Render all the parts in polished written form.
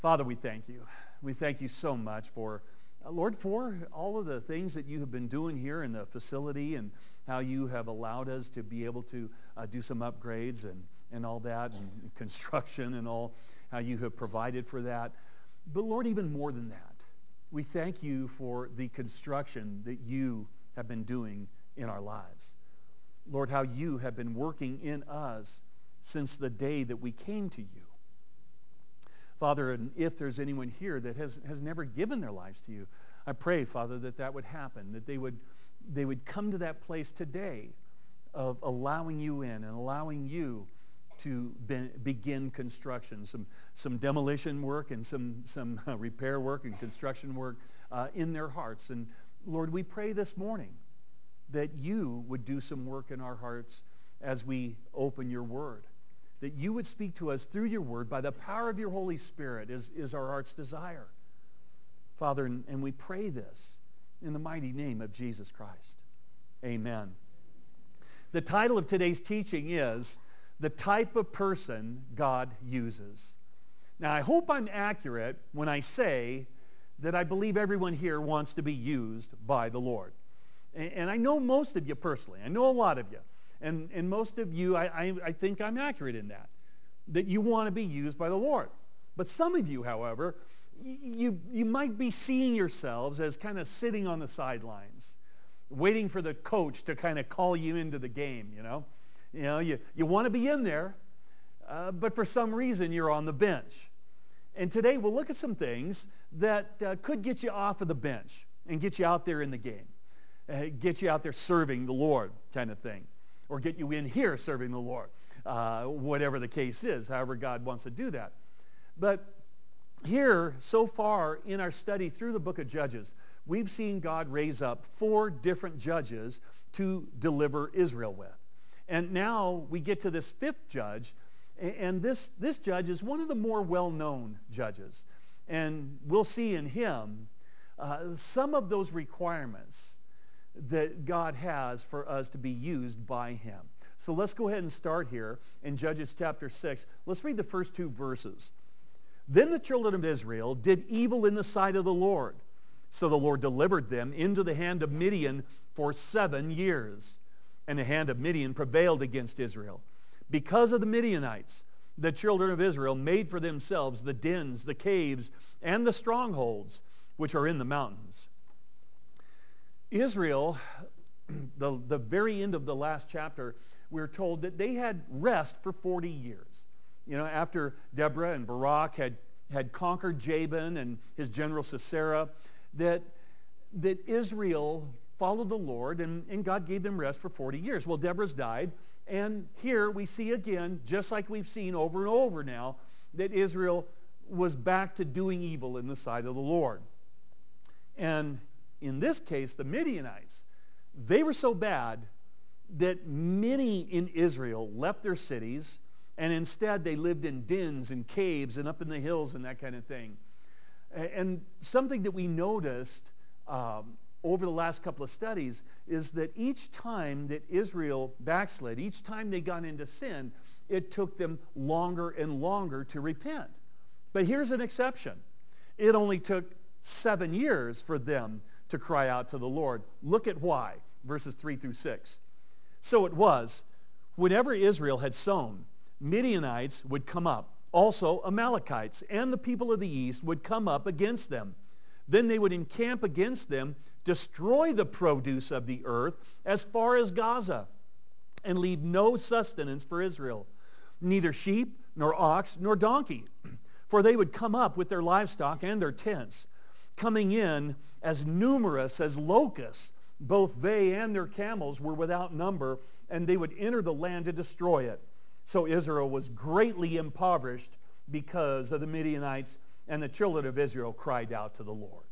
Father, we thank you. We thank you so much for, Lord, for all of the things that you have been doing here in the facility and how you have allowed us to be able to do some upgrades and all that, and construction and all, how you have provided for that. But Lord, even more than that, we thank you for the construction that you have been doing in our lives. Lord, how you have been working in us since the day that we came to you. Father, and if there's anyone here that has never given their lives to you, I pray, Father, that would happen, that they would come to that place today of allowing you in and allowing you to begin construction, some demolition work and some repair work and construction work in their hearts. And Lord, we pray this morning that you would do some work in our hearts as we open your word, that you would speak to us through your word by the power of your Holy Spirit is our heart's desire. Father, and we pray this in the mighty name of Jesus Christ. Amen. The title of today's teaching is The Type of Person God Uses. Now, I hope I'm accurate when I say that I believe everyone here wants to be used by the Lord. And I know most of you personally. I know a lot of you. And most of you, I think I'm accurate in that you want to be used by the Lord. But some of you, however, you might be seeing yourselves as kind of sitting on the sidelines, waiting for the coach to kind of call you into the game, you know. You want to be in there, but for some reason you're on the bench. And today we'll look at some things that could get you off of the bench and get you out there in the game, get you out there serving the Lord kind of thing, or get you in here serving the Lord, whatever the case is, however God wants to do that. But here, so far in our study through the book of Judges, we've seen God raise up 4 different judges to deliver Israel with. And now we get to this 5th judge, and this judge is one of the more well-known judges. And we'll see in him some of those requirements that God has for us to be used by him. So let's go ahead and start here in Judges chapter 6. Let's read the first 2 verses. Then the children of Israel did evil in the sight of the Lord. So the Lord delivered them into the hand of Midian for 7 years. And the hand of Midian prevailed against Israel. Because of the Midianites, the children of Israel made for themselves the dens, the caves, and the strongholds which are in the mountains. Israel, the very end of the last chapter, we're told that they had rest for 40 years. You know, after Deborah and Barak had conquered Jabin and his general Sisera, that Israel followed the Lord, and God gave them rest for 40 years. Well, Deborah's died, and here we see again, just like we've seen over and over now, that Israel was back to doing evil in the sight of the Lord. And in this case, the Midianites, they were so bad that many in Israel left their cities, and instead they lived in dens and caves and up in the hills and that kind of thing. And something that we noticed over the last couple of studies is that each time that Israel backslid, each time they got into sin, it took them longer and longer to repent. But here's an exception. It only took 7 years for them to cry out to the Lord. Look at why. Verses 3 through 6. So it was, whenever Israel had sown, Midianites would come up. Also Amalekites and the people of the east would come up against them. Then they would encamp against them, destroy the produce of the earth as far as Gaza, and leave no sustenance for Israel, neither sheep, nor ox, nor donkey. For they would come up with their livestock and their tents, coming in as numerous as locusts. Both they and their camels were without number, and they would enter the land to destroy it. So Israel was greatly impoverished because of the Midianites, and the children of Israel cried out to the Lord.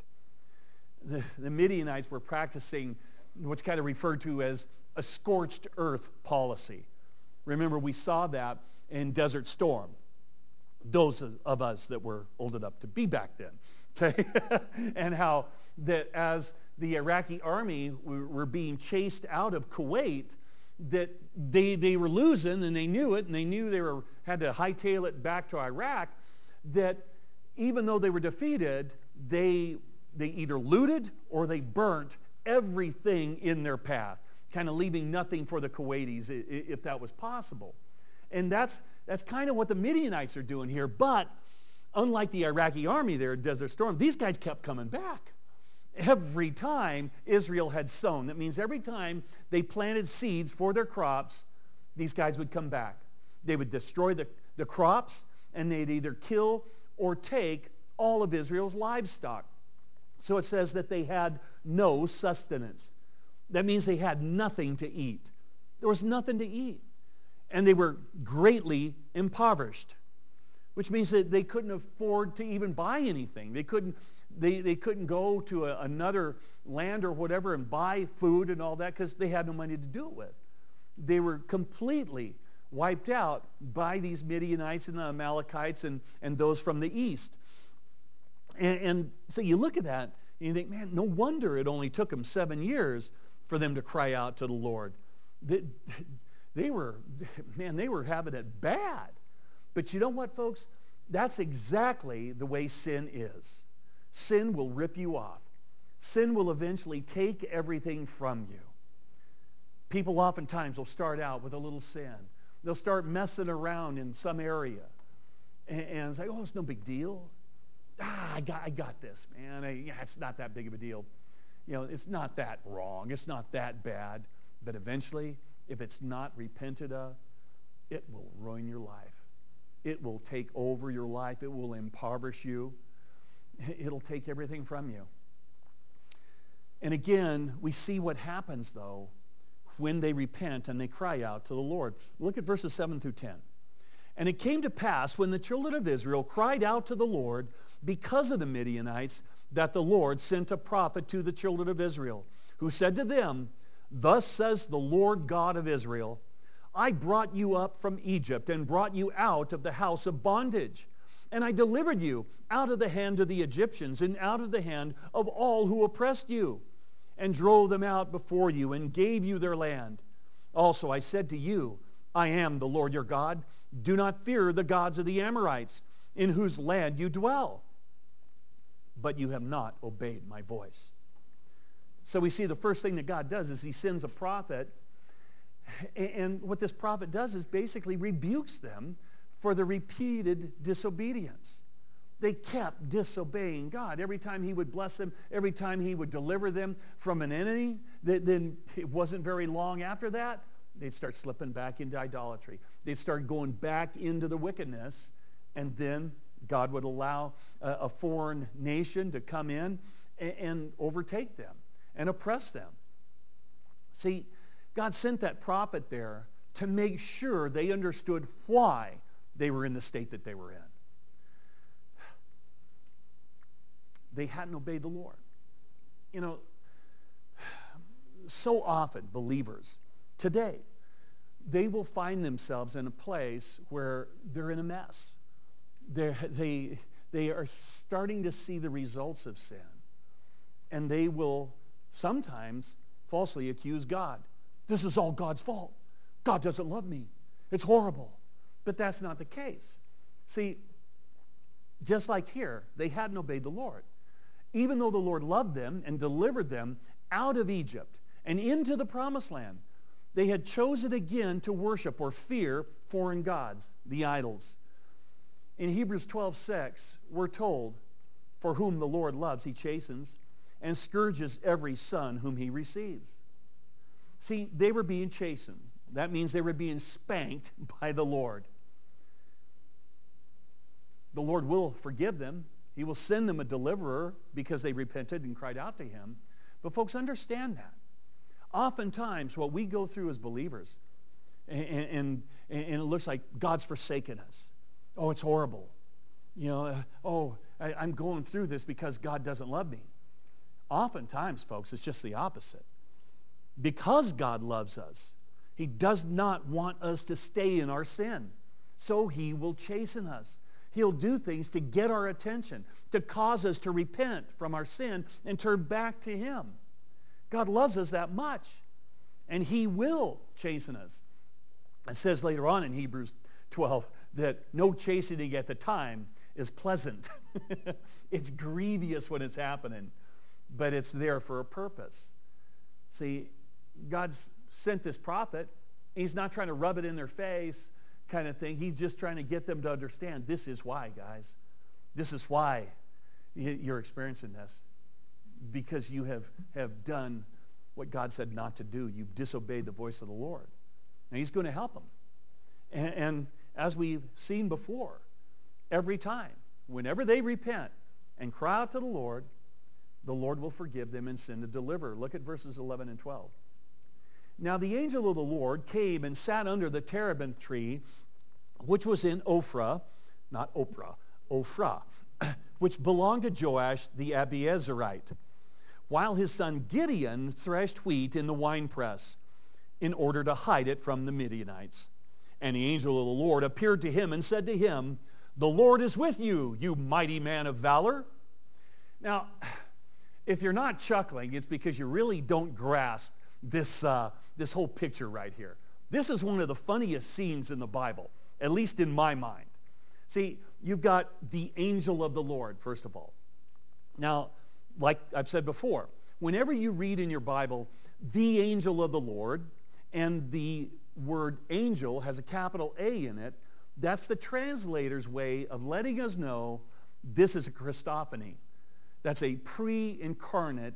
The Midianites were practicing what's kind of referred to as a scorched earth policy. Remember, we saw that in Desert Storm. Those of us that were old enough to be back then, okay? And how that as the Iraqi army were being chased out of Kuwait, that they were losing, and they knew it, and they knew they had to hightail it back to Iraq, that even though they were defeated, they either looted or they burnt everything in their path, kind of leaving nothing for the Kuwaitis if that was possible. And that's kind of what the Midianites are doing here. But unlike the Iraqi army there at Desert Storm, these guys kept coming back. Every time Israel had sown, that means every time they planted seeds for their crops, these guys would come back. They would destroy the crops, and they'd either kill or take all of Israel's livestock. So it says that they had no sustenance. That means they had nothing to eat. There was nothing to eat. And they were greatly impoverished, which means that they couldn't afford to even buy anything. They couldn't go to another land or whatever and buy food and all that because they had no money to do it with. They were completely wiped out by these Midianites and the Amalekites and those from the east. And so you look at that and you think, man, no wonder it only took them 7 years for them to cry out to the Lord. They were having it bad. But you know what, folks? That's exactly the way sin is. Sin will rip you off. Sin will eventually take everything from you. People oftentimes will start out with a little sin. They'll start messing around in some area. And say, oh, it's no big deal. I got this, man. It's not that big of a deal. It's not that wrong. It's not that bad. But eventually, if it's not repented of, it will ruin your life. It will take over your life. It will impoverish you. It'll take everything from you. And again, we see what happens, though, when they repent and they cry out to the Lord. Look at verses 7 through 10. And it came to pass when the children of Israel cried out to the Lord because of the Midianites, that the Lord sent a prophet to the children of Israel, who said to them, thus says the Lord God of Israel, I brought you up from Egypt and brought you out of the house of bondage. And I delivered you out of the hand of the Egyptians and out of the hand of all who oppressed you, and drove them out before you and gave you their land. Also I said to you, I am the Lord your God. Do not fear the gods of the Amorites, in whose land you dwell. But you have not obeyed my voice. So we see the first thing that God does is he sends a prophet. And what this prophet does is basically rebukes them for the repeated disobedience. They kept disobeying God. Every time he would bless them, every time he would deliver them from an enemy, then it wasn't very long after that, they'd start slipping back into idolatry. They'd start going back into the wickedness, and then God would allow a foreign nation to come in and overtake them and oppress them. See, God sent that prophet there to make sure they understood why they were in the state that they were in. They hadn't obeyed the Lord. So often believers today, they will find themselves in a place where they're in a mess. They are starting to see the results of sin. And they will sometimes falsely accuse God. This is all God's fault. God doesn't love me. It's horrible. But that's not the case. See, just like here, they hadn't obeyed the Lord. Even though the Lord loved them and delivered them out of Egypt and into the promised land, they had chosen again to worship or fear foreign gods, the idols. In Hebrews 12:6, we're told, for whom the Lord loves, he chastens and scourges every son whom he receives. See, they were being chastened. That means they were being spanked by the Lord. The Lord will forgive them. He will send them a deliverer because they repented and cried out to him. But folks, understand that. Oftentimes, what we go through as believers, and it looks like God's forsaken us. Oh, it's horrible. I'm going through this because God doesn't love me. Oftentimes, folks, it's just the opposite. Because God loves us, he does not want us to stay in our sin. So he will chasten us. He'll do things to get our attention, to cause us to repent from our sin and turn back to him. God loves us that much, and he will chasten us. It says later on in Hebrews 12 that no chastening at the time is pleasant. It's grievous when it's happening, but it's there for a purpose. See, God's sent this prophet. He's not trying to rub it in their face kind of thing. He's just trying to get them to understand this is why, guys. This is why you're experiencing this. Because you have done what God said not to do. You've disobeyed the voice of the Lord. Now he's going to help them. And as we've seen before, every time, whenever they repent and cry out to the Lord will forgive them and send to deliver. Look at verses 11 and 12. Now the angel of the Lord came and sat under the terebinth tree, which was in Ophrah, not Oprah, Ophrah, which belonged to Joash the Abiezerite, while his son Gideon threshed wheat in the winepress in order to hide it from the Midianites. And the angel of the Lord appeared to him and said to him, "The Lord is with you, you mighty man of valor." Now, if you're not chuckling, it's because you really don't grasp this whole picture right here. This is one of the funniest scenes in the Bible, at least in my mind. See, you've got the angel of the Lord, first of all. Now, like I've said before, whenever you read in your Bible, the angel of the Lord, and the word angel has a capital A in it, that's the translator's way of letting us know this is a Christophany. That's a pre-incarnate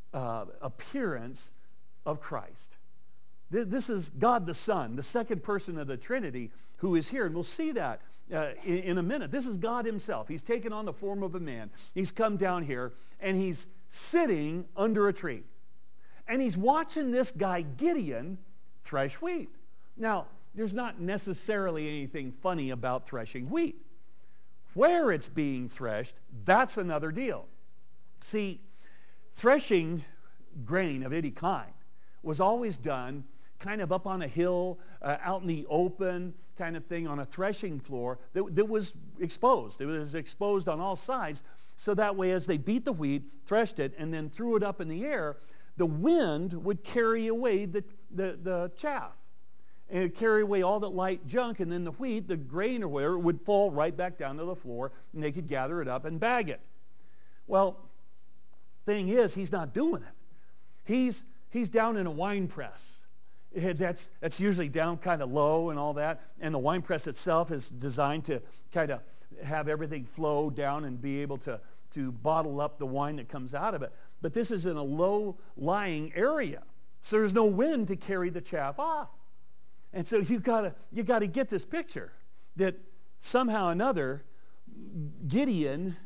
appearance of Christ. This is God the Son, the second person of the Trinity, who is here. And we'll see that in a minute. This is God himself. He's taken on the form of a man. He's come down here, and he's sitting under a tree. And he's watching this guy, Gideon, thresh wheat. Now, there's not necessarily anything funny about threshing wheat. Where it's being threshed, that's another deal. See, threshing grain of any kind was always done kind of up on a hill, out in the open kind of thing, on a threshing floor that was exposed. It was exposed on all sides, so that way as they beat the wheat, threshed it, and then threw it up in the air, the wind would carry away the chaff. And it would carry away all that light junk, and then the wheat, the grain or whatever, would fall right back down to the floor, and they could gather it up and bag it. Well, thing is, he's not doing it. He's down in a wine press. That's usually down kind of low and all that, and the wine press itself is designed to kind of have everything flow down and be able to bottle up the wine that comes out of it. But this is in a low-lying area, so there's no wind to carry the chaff off. And so you got to get this picture that somehow or another, Gideon,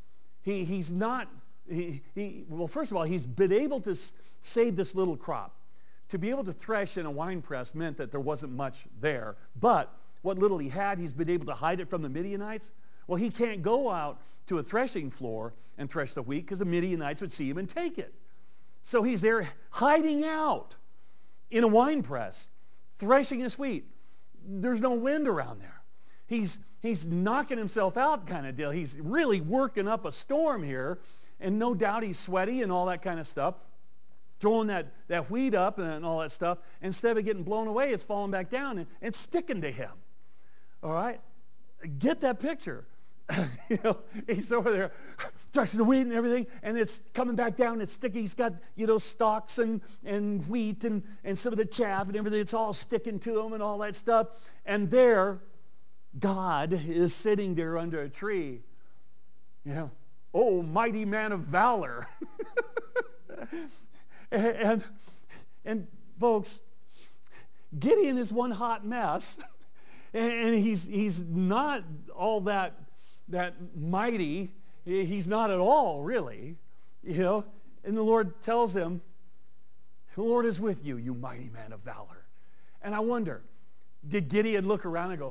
he's not, well, first of all, he's been able to save this little crop. To be able to thresh in a wine press meant that there wasn't much there. But what little he had, he's been able to hide it from the Midianites. Well, he can't go out to a threshing floor and thresh the wheat because the Midianites would see him and take it. So he's there hiding out in a wine press, threshing his wheat. There's no wind around there. He's knocking himself out kind of deal. He's really working up a storm here, and no doubt he's sweaty and all that kind of stuff, throwing that wheat up and all that stuff. Instead of getting blown away, it's falling back down and sticking to him. All right? Get that picture. He's over there threshing the wheat and everything, and it's coming back down. It's sticking. He's got, stalks and wheat and some of the chaff and everything. It's all sticking to him and all that stuff. And there, God is sitting there under a tree. Oh, mighty man of valor. and folks, Gideon is one hot mess, and he's not all that mighty. He's not at all, really. And the Lord tells him, "The Lord is with you, you mighty man of valor." And I wonder, did Gideon look around and go,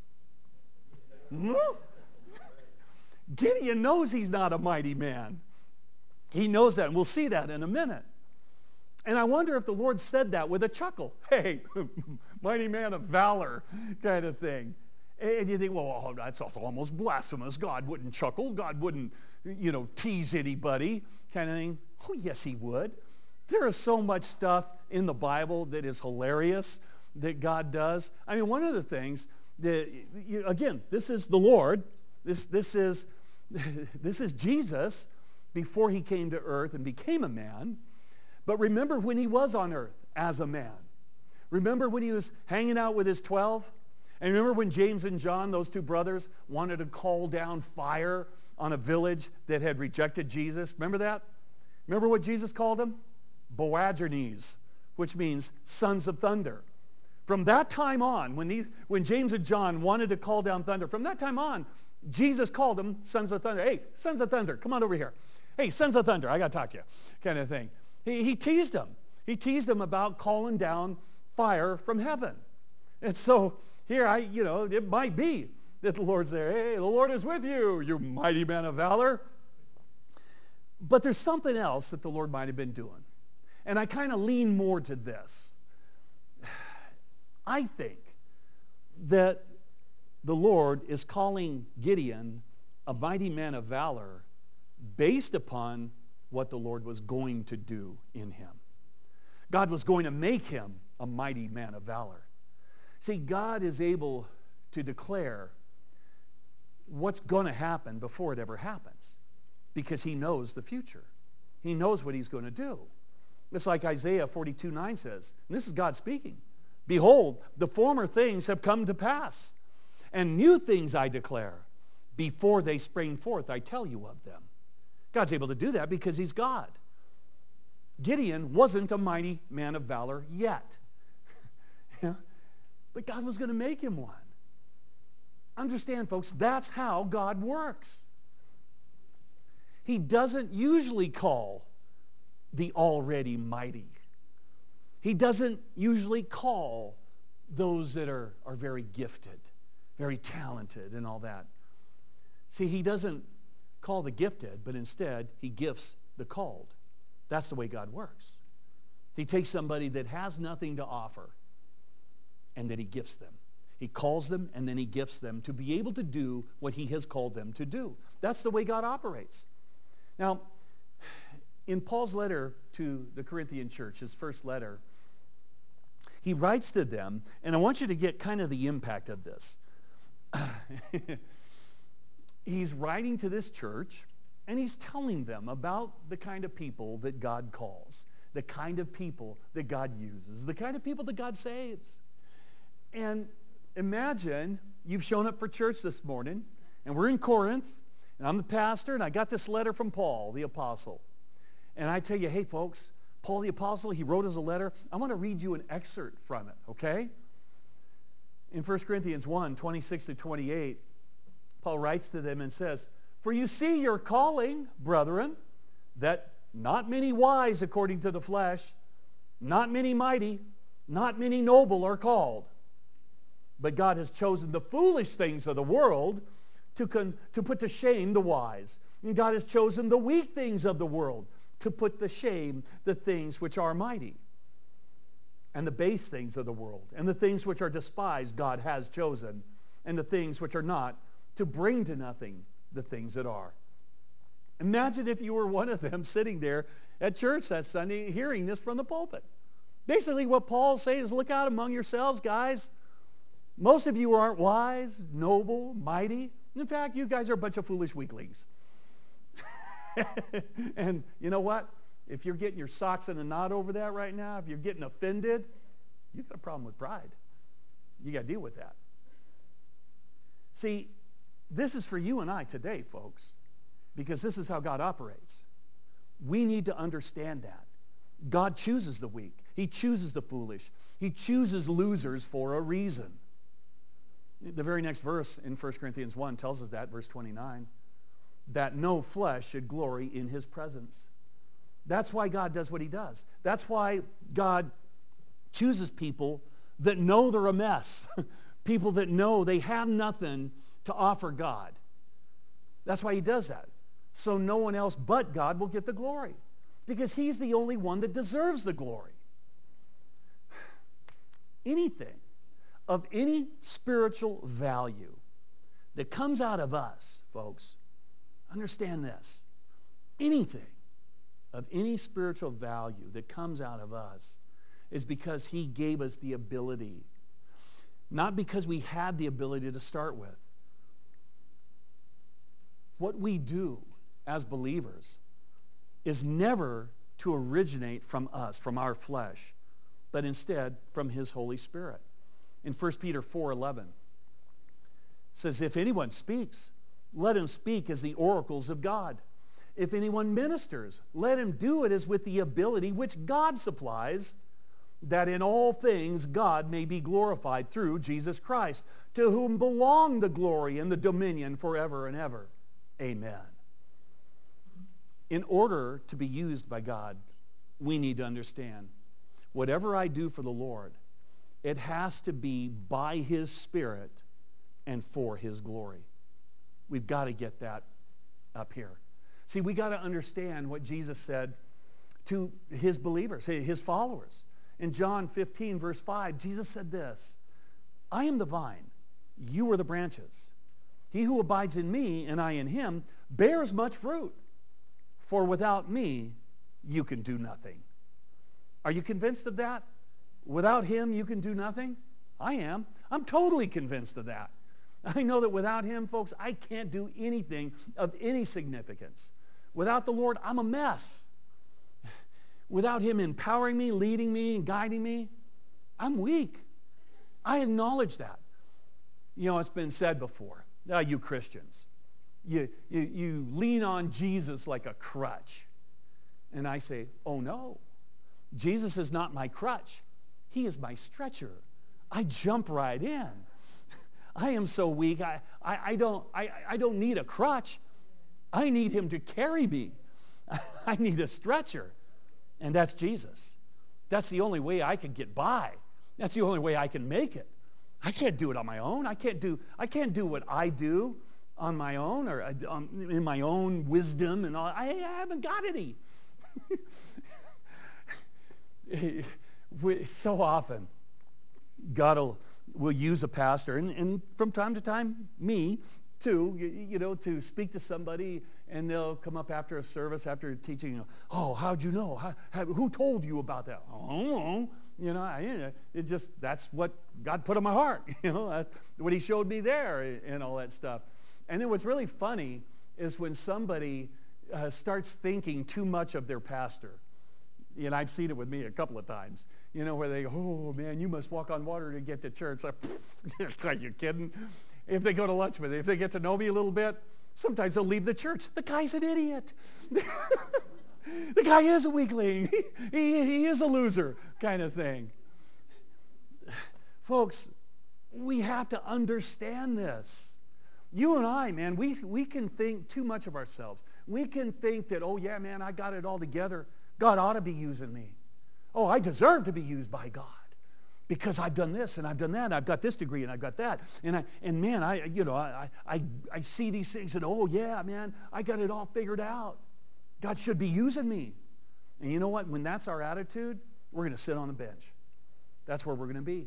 Gideon knows he's not a mighty man. He knows that, and we'll see that in a minute. And I wonder if the Lord said that with a chuckle. Hey, mighty man of valor kind of thing. And you think, well, that's almost blasphemous. God wouldn't chuckle. God wouldn't, tease anybody kind of thing. Oh, yes, he would. There is so much stuff in the Bible that is hilarious that God does. I mean, one of the things that, again, this is the Lord This is this is Jesus before he came to earth and became a man. But remember when he was on earth as a man. Remember when he was hanging out with his 12? And remember when James and John, those two brothers, wanted to call down fire on a village that had rejected Jesus? Remember that? Remember what Jesus called them? Boanerges, which means sons of thunder. From that time on, when James and John wanted to call down thunder, from that time on, Jesus called them sons of thunder. Hey, sons of thunder, come on over here. Hey, sons of thunder, I got to talk to you, kind of thing. He teased them. He teased them about calling down fire from heaven. And so here, it might be that the Lord's there. Hey, the Lord is with you, you mighty man of valor. But there's something else that the Lord might have been doing. And I kind of lean more to this. I think that the Lord is calling Gideon a mighty man of valor based upon what the Lord was going to do in him. God was going to make him a mighty man of valor. See, God is able to declare what's going to happen before it ever happens because he knows the future. He knows what he's going to do. It's like Isaiah 42:9 says, and this is God speaking, "Behold, the former things have come to pass, and new things I declare. Before they spring forth, I tell you of them." God's able to do that because he's God. Gideon wasn't a mighty man of valor yet. But God was going to make him one. Understand, folks, that's how God works. He doesn't usually call the already mighty. He doesn't usually call those that are very gifted, very talented and all that. See, he doesn't call the gifted, but instead he gifts the called. That's the way God works. He takes somebody that has nothing to offer and then he gifts them. He calls them and then he gifts them to be able to do what he has called them to do. That's the way God operates. Now, in Paul's letter to the Corinthian church, his first letter, he writes to them, and I want you to get kind of the impact of this. He's writing to this church, and he's telling them about the kind of people that God calls, the kind of people that God uses, the kind of people that God saves. And imagine you've shown up for church this morning, and we're in Corinth, and I'm the pastor, and I got this letter from Paul, the apostle. And I tell you, hey, folks, Paul the apostle, he wrote us a letter. I want to read you an excerpt from it, okay? In 1 Corinthians 1, 26 to 28, Paul writes to them and says, "For you see your calling, brethren, that not many wise according to the flesh, not many mighty, not many noble are called. But God has chosen the foolish things of the world to put to shame the wise. And God has chosen the weak things of the world to put to shame the things which are mighty. And the base things of the world, and the things which are despised God has chosen, and the things which are not, to bring to nothing the things that are." Imagine if you were one of them sitting there at church that Sunday hearing this from the pulpit. Basically what Paul's saying is, look out among yourselves, guys. Most of you aren't wise, noble, mighty. In fact, you guys are a bunch of foolish weaklings. And you know what? If you're getting your socks in a knot over that right now, if you're getting offended, you've got a problem with pride. You got to deal with that. See, this is for you and I today, folks, because this is how God operates. We need to understand that. God chooses the weak. He chooses the foolish. He chooses losers for a reason. The very next verse in 1 Corinthians 1 tells us that, verse 29, that no flesh should glory in his presence. That's why God does what he does. That's why God chooses people that know they're a mess, people that know they have nothing to offer God. That's why he does that. So no one else but God will get the glory, because he's the only one that deserves the glory. Anything of any spiritual value that comes out of us, folks, understand this. Anything of any spiritual value that comes out of us is because he gave us the ability, not because we had the ability to start with. what we do as believers is never to originate from us, from our flesh, but instead from his Holy Spirit. In 1 Peter 4:11, says, if anyone speaks, let him speak as the oracles of God. If anyone ministers, let him do it as with the ability which God supplies, that in all things God may be glorified through Jesus Christ, to whom belong the glory and the dominion forever and ever. Amen. In order to be used by God, we need to understand, whatever I do for the Lord, it has to be by his Spirit and for his glory. We've got to get that up here. See, we got to understand what Jesus said to his believers, his followers. In John 15, verse 5, Jesus said this, I am the vine, you are the branches. He who abides in me and I in him bears much fruit. For without me, you can do nothing. Are you convinced of that? Without him, you can do nothing? I am. I'm totally convinced of that. I know that without him, folks, I can't do anything of any significance. Without the Lord, I'm a mess. Without him empowering me, leading me, and guiding me, I'm weak. I acknowledge that. You know, it's been said before, you Christians, you lean on Jesus like a crutch. And I say, oh no, Jesus is not my crutch. He is my stretcher. I jump right in. I am so weak, I don't need a crutch. I need him to carry me. I need a stretcher. And that's Jesus. That's the only way I can get by. That's the only way I can make it. I can't do it on my own. I can't do what I do on my own or in my own wisdom and all. I haven't got any. So often, God will use a pastor, and from time to time, me too, to speak to somebody, and they'll come up after a service, after teaching, oh, how'd you know? Who told you about that? Oh, that's what God put on my heart, that's what he showed me there and all that stuff. And then what's really funny is when somebody starts thinking too much of their pastor. And I've seen it with me a couple of times, where they go, oh man, you must walk on water to get to church. Are you kidding? If they go to lunch with me, if they get to know me a little bit, sometimes they'll leave the church. The guy's an idiot. The guy is a weakling. He is a loser kind of thing. Folks, we have to understand this. You and I, man, we can think too much of ourselves. We can think that, oh yeah, man, I got it all together. God ought to be using me. Oh, I deserve to be used by God because I've done this and I've done that and I've got this degree and I've got that. I see these things and oh yeah, man, I got it all figured out. God should be using me. And you know what? When that's our attitude, we're going to sit on the bench. That's where we're going to be.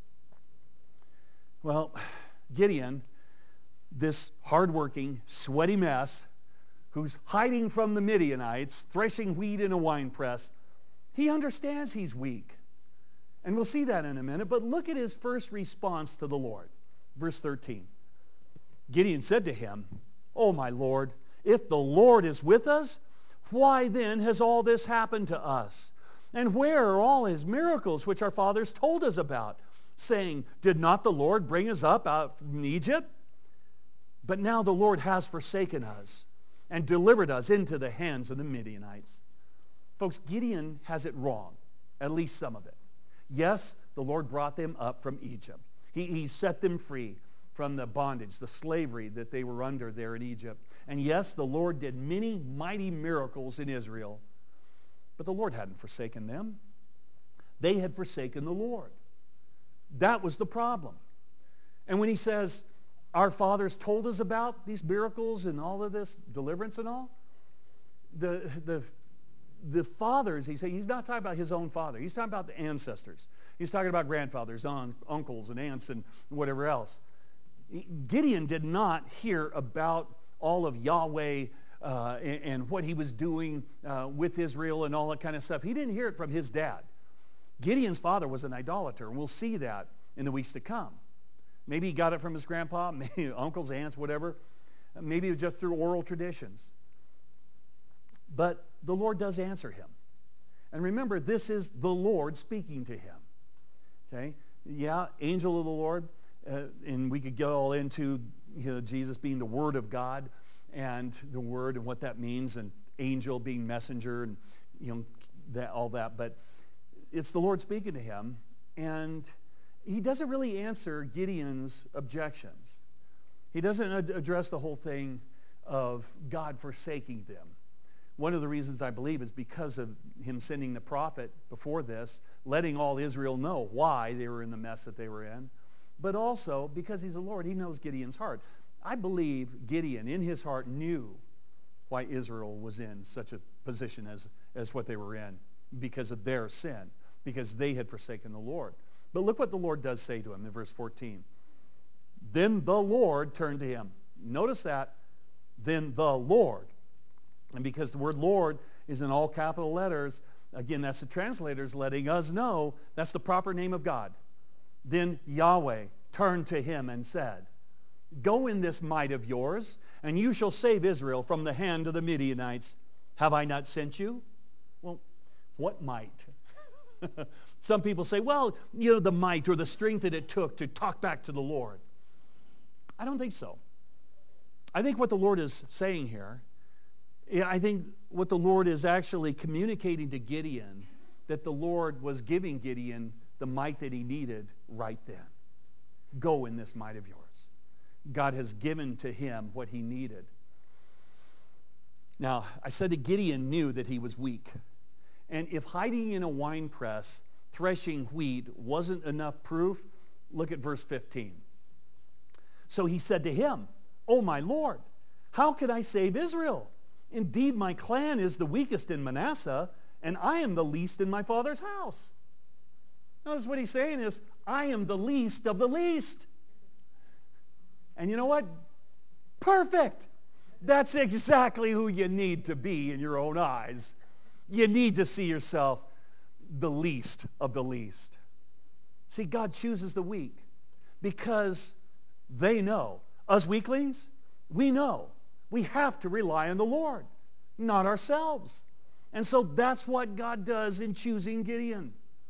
Well, Gideon, this hardworking, sweaty mess who's hiding from the Midianites, threshing wheat in a winepress, he understands he's weak. And we'll see that in a minute, but look at his first response to the Lord. Verse 13. Gideon said to him, "Oh, my Lord, if the Lord is with us, why then has all this happened to us? And where are all his miracles which our fathers told us about, saying, did not the Lord bring us up out from Egypt? But now the Lord has forsaken us and delivered us into the hands of the Midianites." Folks, Gideon has it wrong, at least some of it. Yes, the Lord brought them up from Egypt. He set them free from the bondage, the slavery that they were under there in Egypt. And yes, the Lord did many mighty miracles in Israel, but the Lord hadn't forsaken them. They had forsaken the Lord. That was the problem. And when he says, our fathers told us about these miracles and all of this deliverance and all, the fathers, he's not talking about his own father. He's talking about the ancestors. He's talking about grandfathers, uncles and aunts and whatever else. Gideon did not hear about all of Yahweh and what he was doing with Israel and all that kind of stuff. He didn't hear it from his dad. Gideon's father was an idolater, and we'll see that in the weeks to come. Maybe he got it from his grandpa, maybe uncles, aunts, whatever. maybe just through oral traditions. But the Lord does answer him. And remember, this is the Lord speaking to him. Okay? Yeah, angel of the Lord. And we could go all into Jesus being the Word of God and the Word and what that means, and angel being messenger, and all that. But it's the Lord speaking to him, and he doesn't really answer Gideon's objections. He doesn't address the whole thing of God forsaking them. One of the reasons I believe is because of him sending the prophet before this, letting all Israel know why they were in the mess that they were in, but also because he's the Lord. He knows Gideon's heart. I believe Gideon, in his heart, knew why Israel was in such a position as what they were in, because of their sin, because they had forsaken the Lord. But look what the Lord does say to him in verse 14. Then the Lord turned to him. Notice that. Then the Lord. And because the word Lord is in all capital letters, again, that's the translators letting us know that's the proper name of God. Then Yahweh turned to him and said, go in this might of yours, and you shall save Israel from the hand of the Midianites. Have I not sent you? Well, what might? Some people say, well, the might or the strength that it took to talk back to the Lord. I don't think so. I think what the Lord is saying here, I think what the Lord is actually communicating to Gideon, that the Lord was giving Gideon the might that he needed right then. Go in this might of yours. God has given to him what he needed. Now, I said that Gideon knew that he was weak. And if hiding in a wine press, threshing wheat wasn't enough proof, look at verse 15. So he said to him, "O my Lord, how could I save Israel? Indeed, my clan is the weakest in Manasseh, and I am the least in my father's house." Notice what he's saying is, I am the least of the least. And you know what? Perfect. That's exactly who you need to be in your own eyes. You need to see yourself the least of the least. See, God chooses the weak because they know. Us weaklings, we know we have to rely on the Lord, not ourselves. And so that's what God does in choosing Gideon.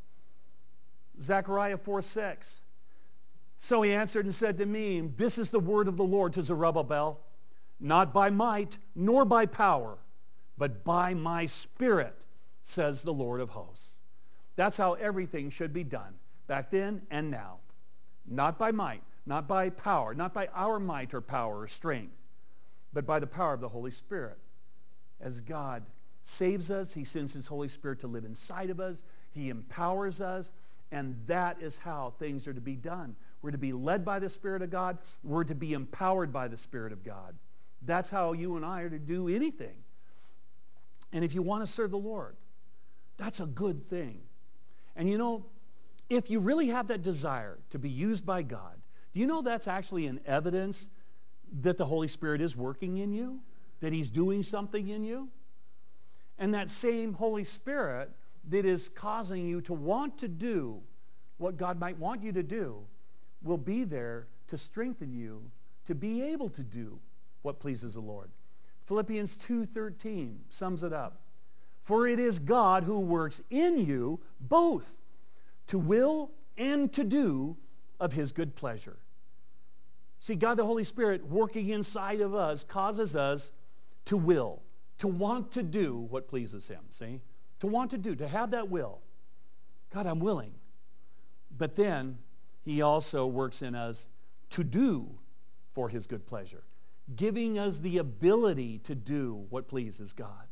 Zechariah 4:6. So he answered and said to me, "This is the word of the Lord to Zerubbabel, not by might nor by power, but by my Spirit, says the Lord of hosts." That's how everything should be done, back then and now. Not by might, not by power, not by our might or power or strength, but by the power of the Holy Spirit. As God saves us, he sends his Holy Spirit to live inside of us. He empowers us, and that is how things are to be done. We're to be led by the Spirit of God. We're to be empowered by the Spirit of God. That's how you and I are to do anything. And if you want to serve the Lord, that's a good thing. And if you really have that desire to be used by God, do you know that's actually an evidence that the Holy Spirit is working in you? That he's doing something in you? And that same Holy Spirit that is causing you to want to do what God might want you to do will be there to strengthen you to be able to do what pleases the Lord. Philippians 2:13 sums it up. For it is God who works in you both to will and to do of his good pleasure. See, God the Holy Spirit working inside of us causes us to will, to want to do what pleases him, see? To want to do, to have that will. God, I'm willing. But then he also works in us to do for his good pleasure, giving us the ability to do what pleases God.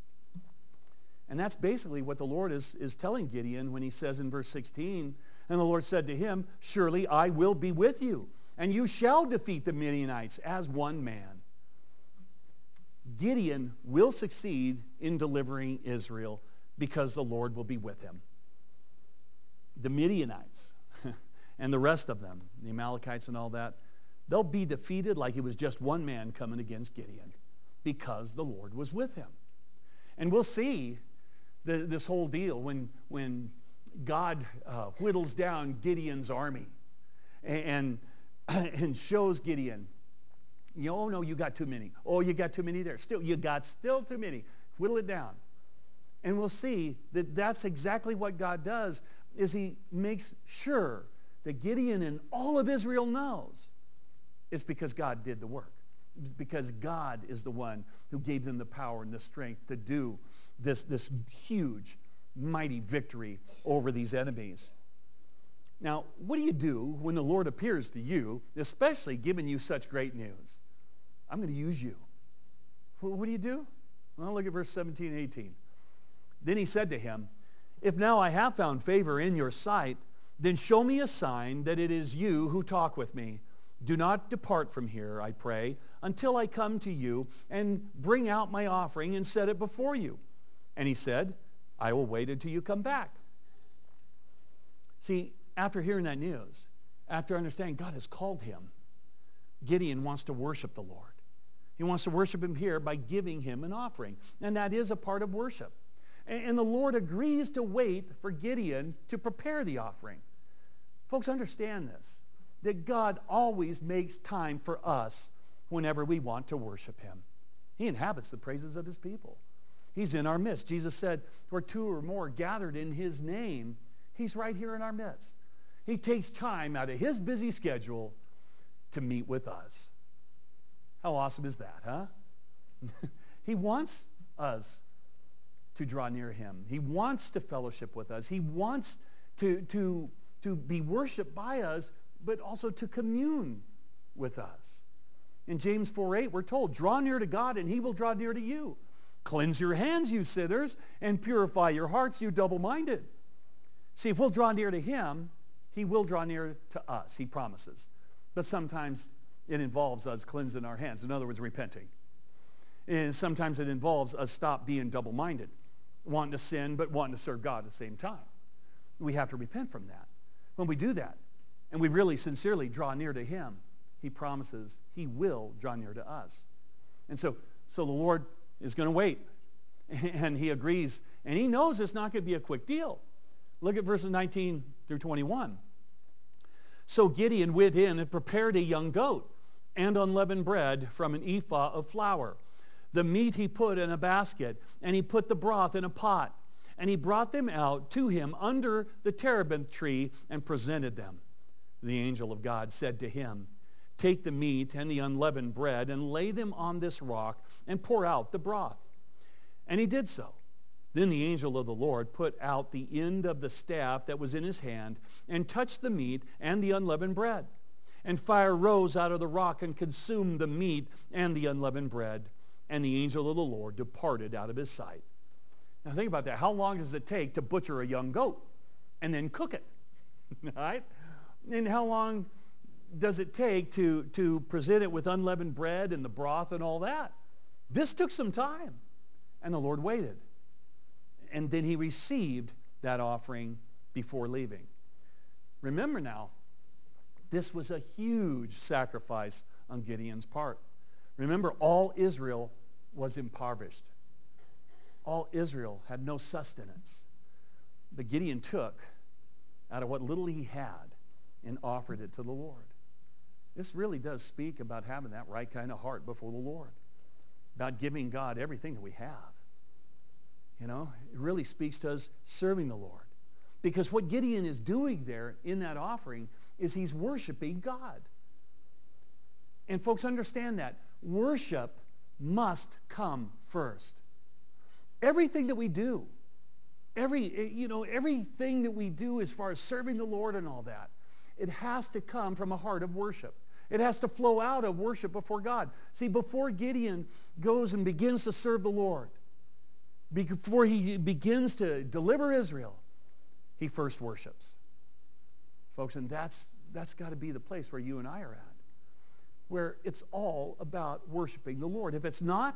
And that's basically what the Lord is telling Gideon when he says in verse 16, "And the Lord said to him, surely I will be with you, and you shall defeat the Midianites as one man." Gideon will succeed in delivering Israel because the Lord will be with him. The Midianites and the rest of them, the Amalekites and all that, they'll be defeated like it was just one man coming against Gideon because the Lord was with him. And we'll see this whole deal when God whittles down Gideon's army and shows Gideon Oh, no, you got too many. Oh, you got too many there. You got still too many. Whittle it down. And we'll see that that's exactly what God does, is he makes sure that Gideon and all of Israel knows it's because God did the work. It's because God is the one who gave them the power and the strength to do this huge, mighty victory over these enemies. Now, what do you do when the Lord appears to you, especially giving you such great news? I'm going to use you. What do you do? Well, look at verse 17 and 18. Then he said to him, if now I have found favor in your sight, then show me a sign that it is you who talk with me. Do not depart from here, I pray, until I come to you and bring out my offering and set it before you. And he said, I will wait until you come back. See, after hearing that news, after understanding God has called him, Gideon wants to worship the Lord. He wants to worship him here by giving him an offering. And that is a part of worship. And the Lord agrees to wait for Gideon to prepare the offering. Folks, understand this, that God always makes time for us whenever we want to worship him. He inhabits the praises of his people. He's in our midst. Jesus said, where two or more gathered in his name, he's right here in our midst. He takes time out of his busy schedule to meet with us. How awesome is that, huh? He wants us to draw near him. He wants to fellowship with us. He wants to be worshiped by us, but also to commune with us. In James 4:8, we're told, draw near to God and he will draw near to you. Cleanse your hands, you sinners, and purify your hearts, you double-minded. See, if we'll draw near to him, he will draw near to us, he promises. But sometimes it involves us cleansing our hands. In other words, repenting. And sometimes it involves us stop being double-minded, wanting to sin but wanting to serve God at the same time. We have to repent from that. When we do that, and we really sincerely draw near to him, he promises he will draw near to us. And so the Lord is going to wait. And he agrees. And he knows it's not going to be a quick deal. Look at verses 19 through 21. So Gideon went in and prepared a young goat and unleavened bread from an ephah of flour. The meat he put in a basket, and he put the broth in a pot. And he brought them out to him under the terebinth tree and presented them. The angel of God said to him, take the meat and the unleavened bread and lay them on this rock and pour out the broth. And he did so. Then the angel of the Lord put out the end of the staff that was in his hand and touched the meat and the unleavened bread. And fire rose out of the rock and consumed the meat and the unleavened bread. And the angel of the Lord departed out of his sight. Now think about that. How long does it take to butcher a young goat and then cook it? Right? And how long does it take to present it with unleavened bread and the broth and all that? This took some time. And the Lord waited. And then he received that offering before leaving. Remember now, this was a huge sacrifice on Gideon's part. Remember, all Israel was impoverished. All Israel had no sustenance. But Gideon took out of what little he had and offered it to the Lord. This really does speak about having that right kind of heart before the Lord, about giving God everything that we have. You know, it really speaks to us serving the Lord. Because what Gideon is doing there in that offering is he's worshiping God. And folks, understand that. Worship must come first. Everything that we do, everything that we do as far as serving the Lord and all that, it has to come from a heart of worship. It has to flow out of worship before God. See, before Gideon goes and begins to serve the Lord, before he begins to deliver Israel, he first worships. Folks, and that's got to be the place where you and I are at, where it's all about worshiping the Lord. If it's not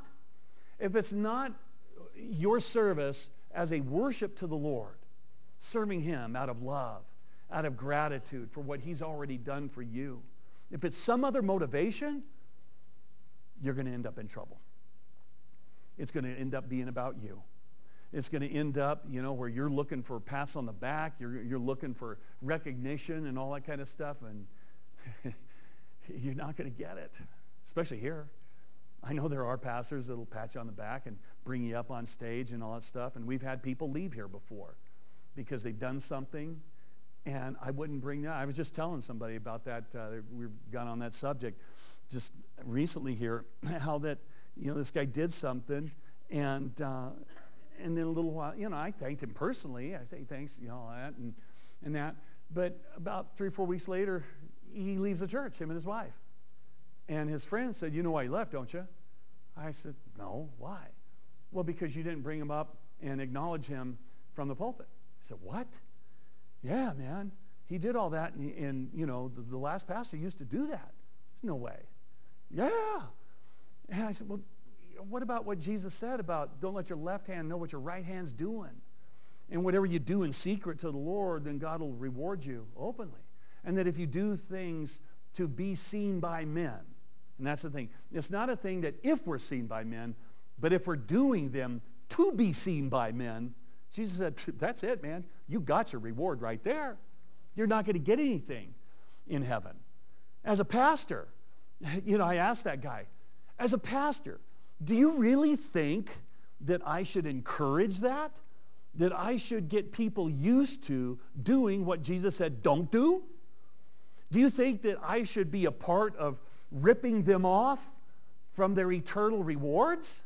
your service as a worship to the Lord, serving him out of love, out of gratitude for what he's already done for you, if it's some other motivation, you're going to end up in trouble. It's going to end up being about you. It's going to end up, where you're looking for pats on the back, you're looking for recognition and all that kind of stuff, and you're not going to get it. especially here. I know there are pastors that'll pat you on the back and bring you up on stage and all that stuff, and we've had people leave here before because they've done something, and I wouldn't bring that. I was just telling somebody about that. We got on that subject just recently here, how that, this guy did something, and then a little while, I thanked him personally. I say thanks, all that and that. But about 3 or 4 weeks later, he leaves the church, him and his wife. And his friend said, "You know why he left, don't you?" I said, "No, why?" "Well, because you didn't bring him up and acknowledge him from the pulpit." I said, "What?" "Yeah, man. He did all that, and the last pastor used to do that." There's no way. "Yeah." And I said, "Well, what about what Jesus said about don't let your left hand know what your right hand's doing? And whatever you do in secret to the Lord, then God will reward you openly. And that if you do things to be seen by men," and that's the thing. It's not a thing that if we're seen by men, but if we're doing them to be seen by men. Jesus said, that's it, man. You got your reward right there. You're not going to get anything in heaven. As a pastor, I asked that guy, as a pastor, do you really think that I should encourage that? That I should get people used to doing what Jesus said don't do? Do you think that I should be a part of ripping them off from their eternal rewards?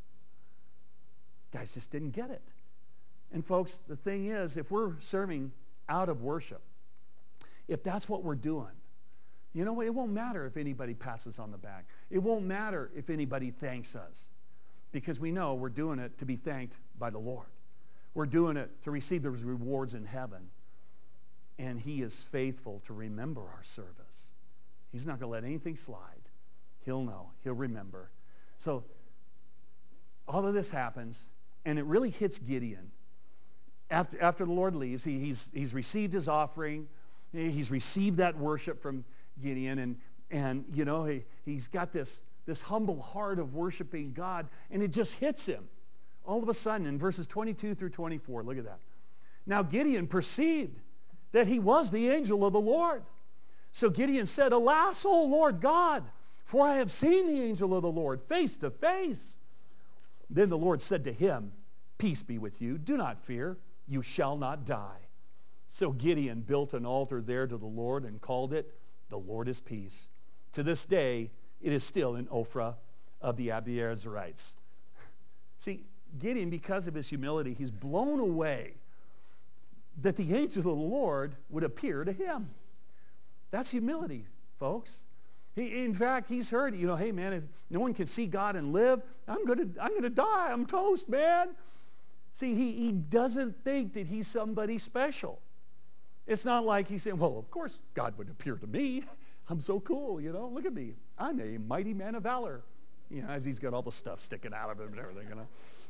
Guys just didn't get it. And folks, the thing is, if we're serving out of worship, if that's what we're doing, it won't matter if anybody passes on the back. It won't matter if anybody thanks us, because we know we're doing it to be thanked by the Lord. We're doing it to receive those rewards in heaven. And he is faithful to remember our service. He's not going to let anything slide. He'll know. He'll remember. So all of this happens, and it really hits Gideon. After the Lord leaves, he's received his offering. He's received that worship from Gideon, and he's got this humble heart of worshiping God, and it just hits him. All of a sudden, in verses 22 through 24, look at that. Now Gideon perceived that he was the angel of the Lord. So Gideon said, "Alas, O Lord God, for I have seen the angel of the Lord face to face." Then the Lord said to him, "Peace be with you. Do not fear. You shall not die." So Gideon built an altar there to the Lord and called it, "The Lord is Peace." To this day, it is still in Ophrah of the Abiezrites. See, Gideon, because of his humility, he's blown away that the angel of the Lord would appear to him. That's humility, folks. In fact, he's heard, hey man, if no one can see God and live, I'm gonna die. I'm toast, man. See, he doesn't think that he's somebody special. It's not like he's saying, well, of course God would appear to me. I'm so cool, look at me. I'm a mighty man of valor. As he's got all the stuff sticking out of him and everything,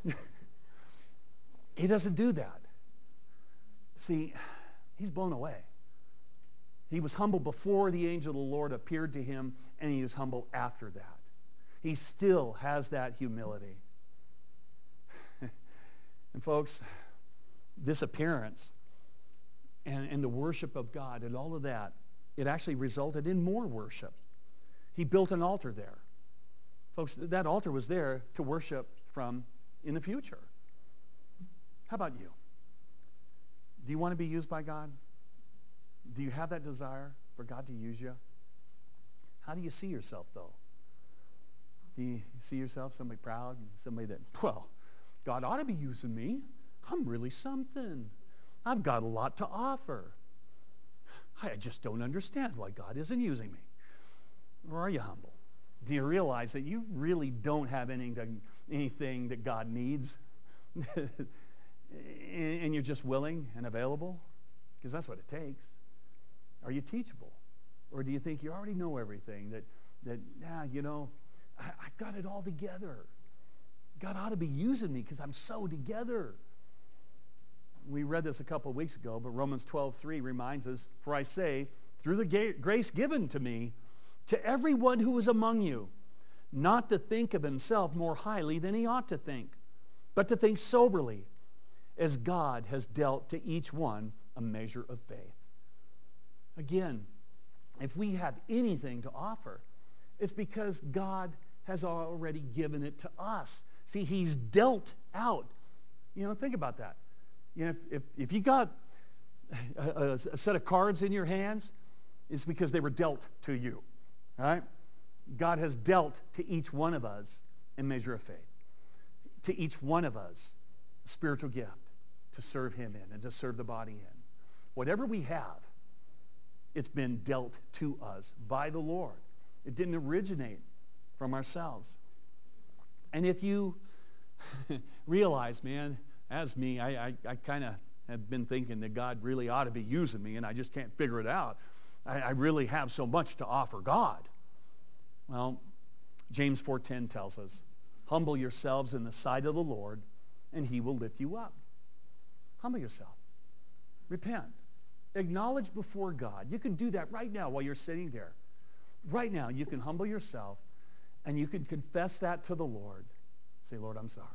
He doesn't do that. See, he's blown away. He was humble before the angel of the Lord appeared to him, and he was humble after that. He still has that humility. And folks, this appearance and the worship of God and all of that, it actually resulted in more worship. He built an altar there. Folks, that altar was there to worship from in the future. How about you? Do you want to be used by God? Do you have that desire for God to use you? How do you see yourself, though? Do you see yourself somebody proud, somebody that, well, God ought to be using me. I'm really something. I've got a lot to offer. I just don't understand why God isn't using me. Or are you humble? Do you realize that you really don't have anything that God needs? And you're just willing and available? Because that's what it takes. Are you teachable? Or do you think you already know everything? I've got it all together. God ought to be using me because I'm so together. We read this a couple of weeks ago, but Romans 12:3 reminds us, "For I say, through the grace given to me, to everyone who is among you, not to think of himself more highly than he ought to think, but to think soberly, as God has dealt to each one a measure of faith." Again, if we have anything to offer, It's because God has already given it to us. See, he's dealt out. Think about that. If you got a set of cards in your hands, it's because they were dealt to you. All right? God has dealt to each one of us a measure of faith. To each one of us a spiritual gift to serve him in and to serve the body in. Whatever we have, it's been dealt to us by the Lord. It didn't originate from ourselves. And if you realize, man, as me, I kind of have been thinking that God really ought to be using me and I just can't figure it out. I really have so much to offer God. Well, James 4:10 tells us, humble yourselves in the sight of the Lord and he will lift you up. Humble yourself. Repent. Acknowledge before God. You can do that right now while you're sitting there. Right now, you can humble yourself and you can confess that to the Lord. Say, Lord, I'm sorry.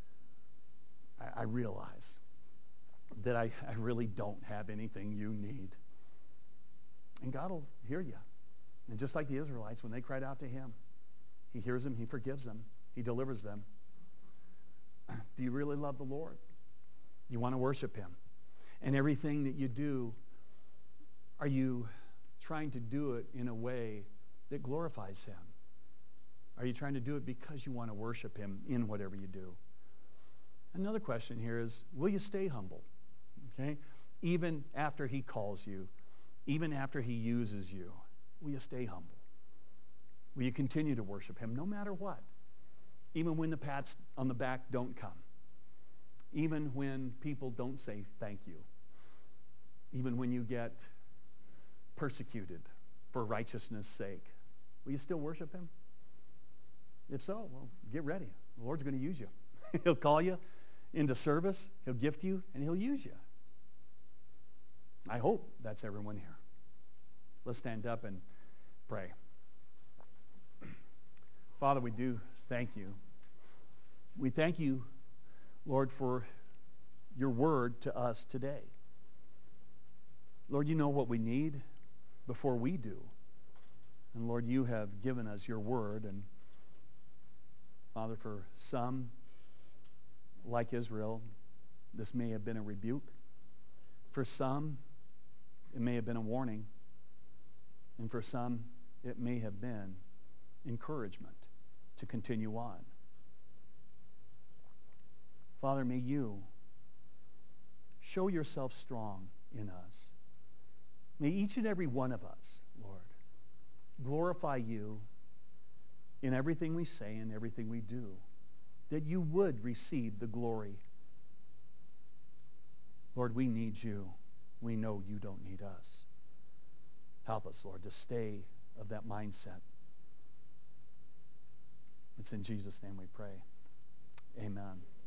I realize that I really don't have anything you need. And God will hear you. And just like the Israelites, when they cried out to him, he hears them, he forgives them, he delivers them. Do you really love the Lord? You want to worship him? And everything that you do, are you trying to do it in a way that glorifies him? Are you trying to do it because you want to worship him in whatever you do? Another question here is, will you stay humble? Okay? Even after he calls you, even after he uses you, will you stay humble? Will you continue to worship him no matter what? Even when the pats on the back don't come. Even when people don't say thank you. Even when you get persecuted for righteousness' sake. Will you still worship him? If so, well, get ready. The Lord's going to use you. He'll call you into service. He'll gift you, and he'll use you. I hope that's everyone here. Let's stand up and pray. Father, we do thank you. We thank you, Lord, for your word to us today. Lord, you know what we need before we do. And Lord, you have given us your word. And Father, for some, like Israel, this may have been a rebuke. For some, it may have been a warning. And for some, it may have been encouragement to continue on. Father, may you show yourself strong in us. May each and every one of us, Lord, glorify you in everything we say and everything we do, that you would receive the glory. Lord, we need you. We know you don't need us. Help us, Lord, to stay of that mindset. It's in Jesus' name we pray. Amen.